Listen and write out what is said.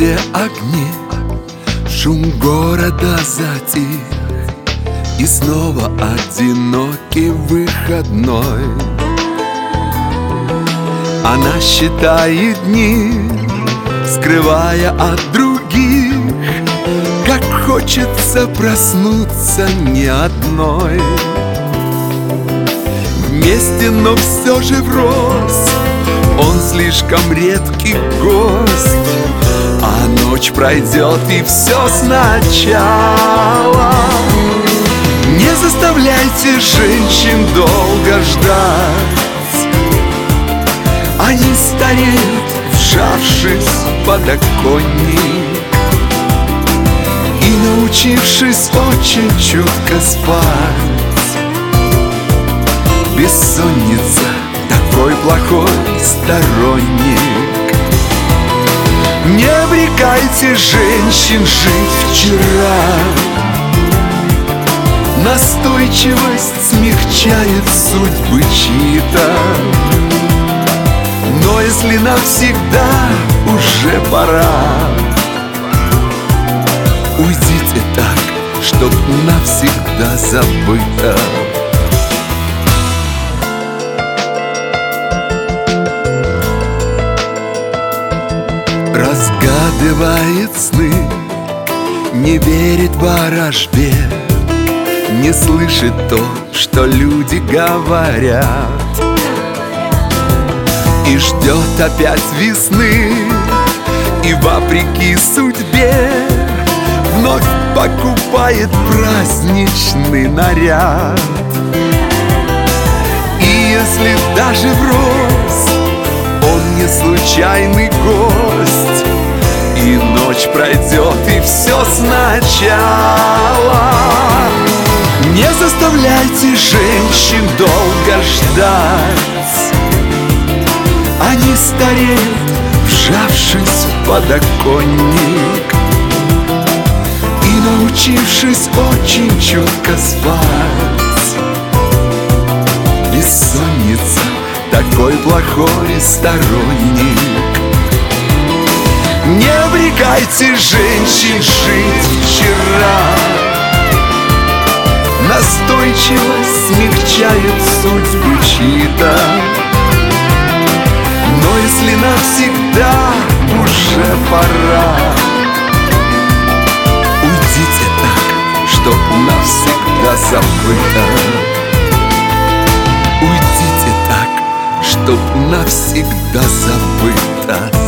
все огни, шум города затих, и снова одинокий выходной. Она считает дни, скрывая от других, как хочется проснуться не одной. Вместе, но все же врозь, он слишком редкий гость. А ночь пройдет и все сначала. Не заставляйте женщин долго ждать, они стареют, вжавшись в подоконник и научившись очень чутко спать. Бессонница — такой плохой сторонник. Не обрекайте женщин жить вчера, настойчивость смягчает судьбы чьи-то. Но если навсегда уже пора, уйдите так, чтоб навсегда забыто. Разгадывает сны, не верит ворожбе, не слышит то, что люди говорят, и ждет опять весны, и вопреки судьбе вновь покупает праздничный наряд. И если даже врозь он не случайный гость, и ночь пройдет, и все сначала. Не заставляйте женщин долго ждать, они стареют, вжавшись в подоконник и научившись очень чутко спать. Бессонница — такой плохой сторонник. Не обрекайте женщин жить вчера, настойчивость смягчает судьбы чьи-то. Но если навсегда уже пора, уйдите так, чтоб навсегда забыто. Уйдите так, чтоб навсегда забыто.